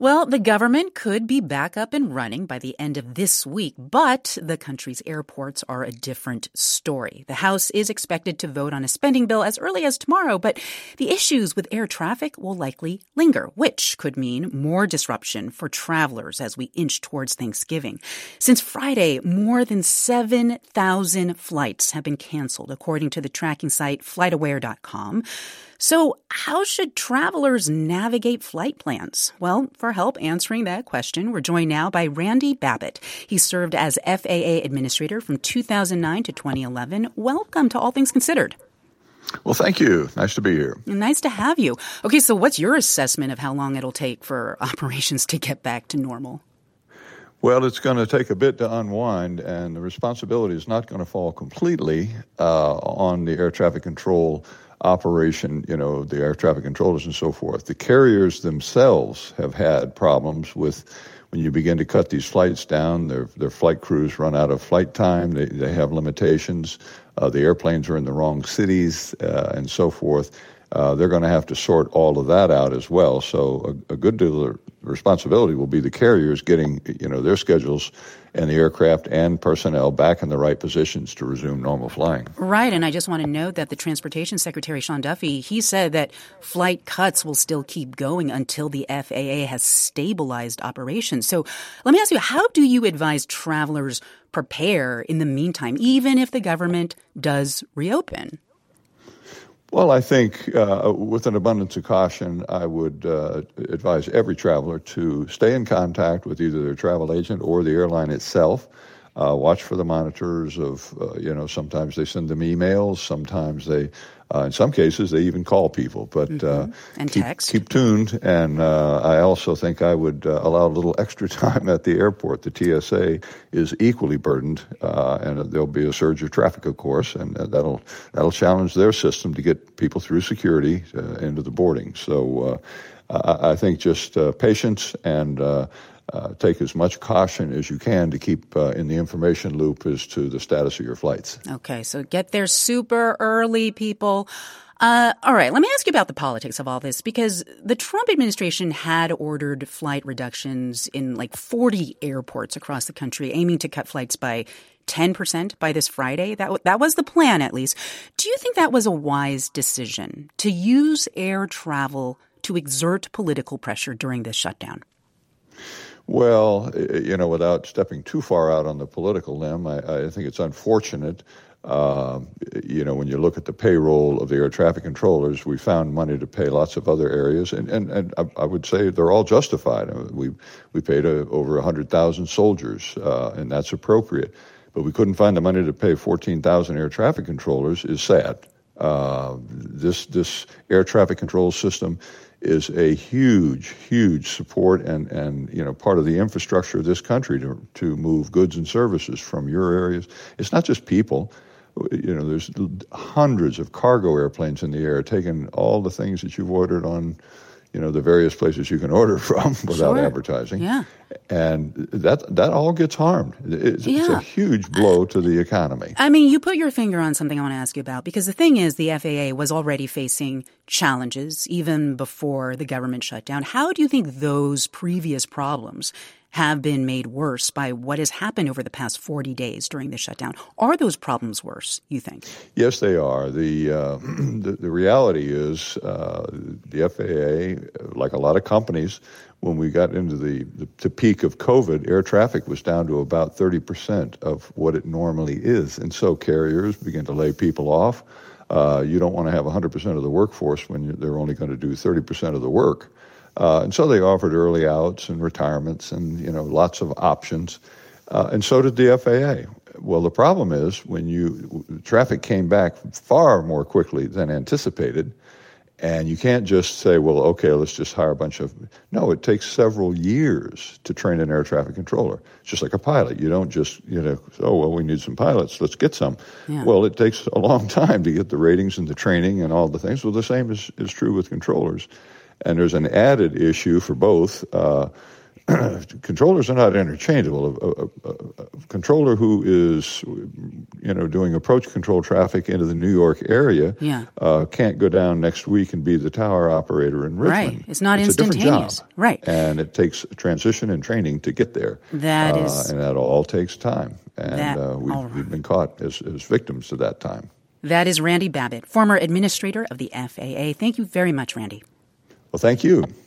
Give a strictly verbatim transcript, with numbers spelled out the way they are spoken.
Well, the government could be back up and running by the end of this week, but the country's airports are a different story. The House is expected to vote on a spending bill as early as tomorrow, but the issues with air traffic will likely linger, which could mean more disruption for travelers as we inch towards Thanksgiving. Since Friday, more than seven thousand flights have been canceled, according to the tracking site flight aware dot com. So how should travelers navigate flight plans? Well, for help answering that question, we're joined now by Randy Babbitt. He served as F A A administrator from two thousand nine to twenty eleven. Welcome to All Things Considered. Well, thank you. Nice to be here. Nice to have you. Okay, so what's your assessment of how long it'll take for operations to get back to normal? Well, it's going to take a bit to unwind, and the responsibility is not going to fall completely uh, on the air traffic control operation, you know, the air traffic controllers and so forth. The carriers themselves have had problems with when you begin to cut these flights down, their their flight crews run out of flight time, they, they have limitations, uh, the airplanes are in the wrong cities, uh, and so forth. Uh, they're going to have to sort all of that out as well. So a, a good deal of responsibility will be the carriers getting, you know, their schedules and the aircraft and personnel back in the right positions to resume normal flying. Right, and I just want to note that the Transportation Secretary, Sean Duffy, he said that flight cuts will still keep going until the F A A has stabilized operations. So let me ask you, how do you advise travelers prepare in the meantime, even if the government does reopen? Well, I think uh, with an abundance of caution, I would uh, advise every traveler to stay in contact with either their travel agent or the airline itself. Uh, watch for the monitors of, uh, you know, sometimes they send them emails, sometimes they, uh, in some cases, they even call people. But mm-hmm. uh, and keep, text. keep tuned. And uh, I also think I would uh, allow a little extra time at the airport. The T S A is equally burdened, uh, and there'll be a surge of traffic, of course, and that'll that'll challenge their system to get people through security uh, into the boarding. So uh, I, I think just uh, patience and uh, Uh, take as much caution as you can to keep uh, in the information loop as to the status of your flights. Okay, so get there super early, people. Uh, all right, let me ask you about the politics of all this, because the Trump administration had ordered flight reductions in like forty airports across the country, aiming to cut flights by ten percent by this Friday. That, that was the plan, at least. Do you think that was a wise decision to use air travel to exert political pressure during this shutdown? Well, you know, without stepping too far out on the political limb, I, I think it's unfortunate. Uh, you know, when you look at the payroll of the air traffic controllers, we found money to pay lots of other areas, and, and, and I, I would say they're all justified. We we paid a, over one hundred thousand soldiers, uh, and that's appropriate. But we couldn't find the money to pay fourteen thousand air traffic controllers is sad. Uh, this this air traffic control system is a huge, huge support and, and, you know, part of the infrastructure of this country to to move goods and services from your areas. It's not just people. You know, there's hundreds of cargo airplanes in the air taking all the things that you've ordered on, you know, the various places you can order from without sure. advertising. Yeah. And that that all gets harmed. It's, yeah. it's a huge blow to the economy. I mean, you put your finger on something I want to ask you about, because the thing is, the F A A was already facing challenges even before the government shut down. How do you think those previous problems have been made worse by what has happened over the past forty days during the shutdown? Are those problems worse, you think? Yes, they are. The uh, the, the reality is uh, the F A A, like a lot of companies, when we got into the, the, the peak of COVID, air traffic was down to about thirty percent of what it normally is. And so carriers begin to lay people off. Uh, you don't want to have one hundred percent of the workforce when you're, they're only going to do thirty percent of the work. Uh, and so they offered early outs and retirements and, you know, lots of options. Uh, and so did the F A A. Well, the problem is when you traffic came back far more quickly than anticipated, and you can't just say, well, okay, let's just hire a bunch of... No, it takes several years to train an air traffic controller. It's just like a pilot. You don't just, you know, oh, well, we need some pilots. Let's get some. Yeah. Well, it takes a long time to get the ratings and the training and all the things. Well, the same is, is true with controllers. And there's an added issue for both. Uh, controllers are not interchangeable. A, a, a, a controller who is, you know, doing approach control traffic into the New York area yeah. uh, can't go down next week and be the tower operator in Richmond. Right. It's not it's instantaneous. A different job. Right. And it takes transition and training to get there. That uh, is... And that all takes time. And that, uh, we've, right. we've been caught as, as victims to that time. That is Randy Babbitt, former administrator of the F A A. Thank you very much, Randy. Well, thank you.